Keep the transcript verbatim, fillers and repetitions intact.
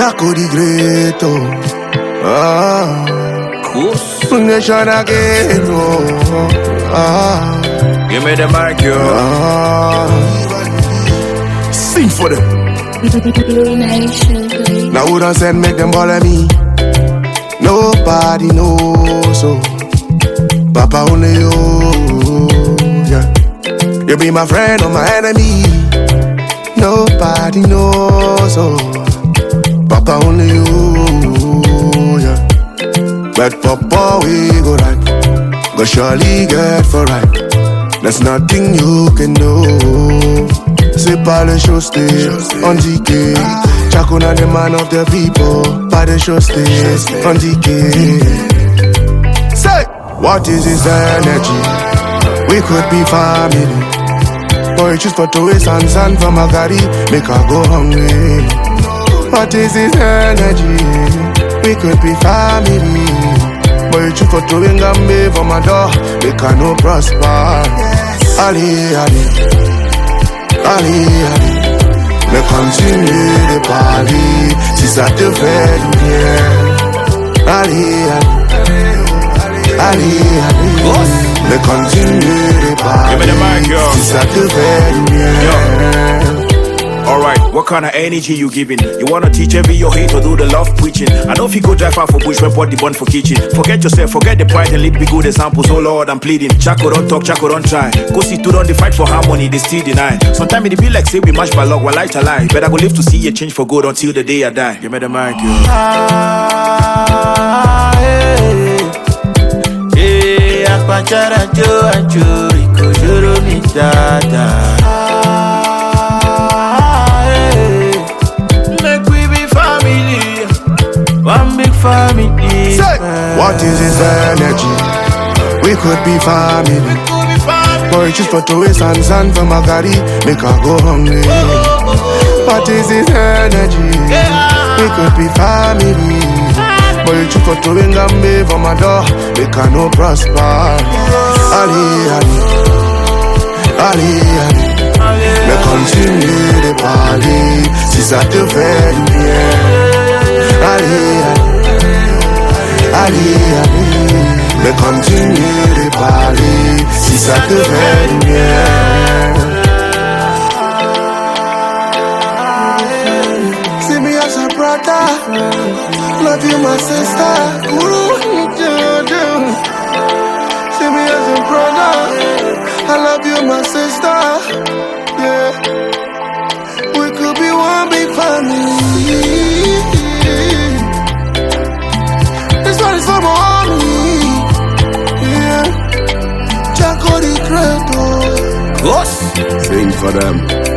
Chaco the Great, oh. Ah. Cool. Nation again, oh. Ah. Give me the mic, yo. Ah. Sing for them. Now who done said make them bother me? Nobody knows, so Papa only you, yeah. You be my friend or my enemy. Nobody knows, so Papa only you, yeah. But Papa we go right, go surely get for right. There's nothing you can do. C'est pas le show stay on D K. Chaco na the man of the people. Pas the show stay on D K. Say, what is his energy? We could be family. Boy, choose for to waste and sand from a gari. Make her go hungry. What is his energy? We could be family. Boy, choose for to wing and me for my door. Make her no prosper. Ali, Ali, Ali, Ali. Mais continue de parler si ça te fait du bien. Allez, allez, allez, allez. Mais continue de parler si ça te fait du bien. Alright, what kind of energy you giving? You wanna teach every your hate or do the love preaching? I know if you go drive out for bush, when bought the bun for kitchen. Forget yourself, forget the pride and lead me good examples. Oh Lord, I'm pleading. Chaco don't talk, Chaco don't try. Go see two on the fight for harmony, they still deny. Sometimes it be like say we match by luck, while I to lie. But I go live to see a change for good until the day I die. Give me the mic, yo. Ah, hey, hey, akwanchara jo anchuri kojoro mi dada. One big family. Say, what is his energy? We could be family. Boy, choose for to waste and sand from a gari. Make her go hungry. What is his energy? We could be family. Boy, choose for to wing and me for my door. Make her no prosper. Ali, Ali, Ali, Ali. Mais continue de parler si ça te fait du bien. Allez, allez, allez, allez. Mais continue de parler si ça te fait du bien. See me as a brother, love you my sister. See me as a brother, I love you my sister. Yeah, we could be one big family. For my army, yeah. Chaco the Great, oh. Ghost. Sing for them.